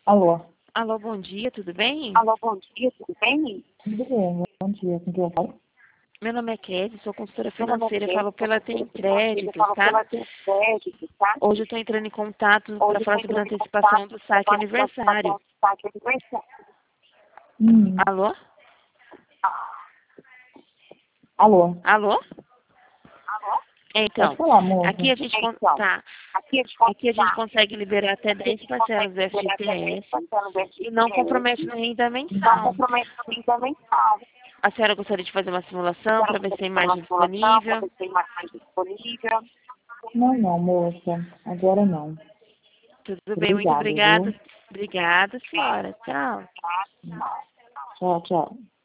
Alô? Alô, bom dia, tudo bem? Alô, bom dia, tudo bem? Tudo bem, bom dia, com quem eu falo? Meu nome é Kézia, sou consultora Meu nome é financeira, Kézia, falo pela Tem eu Créditos, falo tá? pela Tem Crédito, tá? Hoje eu estou entrando em contato Hoje para eu falar estou sobre a entrando em antecipação contato do para saque falar sobre a aniversário. do saque aniversário. Alô? Alô? Alô? Alô? Pode Então, falar, moça. aqui a gente, Então, tá, aqui a gente aqui a gente consegue liberar até aqui a 10 gente parcelas consegue do liberar até 10 FGTS parcelas do e não compromete FGTS, na renda não mensal. compromete no fundamental. A senhora gostaria de fazer uma simulação para ver se tem Uma margem simulação para disponível? ver se tem mais disponível. Não, moça. Agora não. Tudo bem, muito Obrigado, obrigada. viu? Obrigada, senhora. Tchau. Tchau, tchau.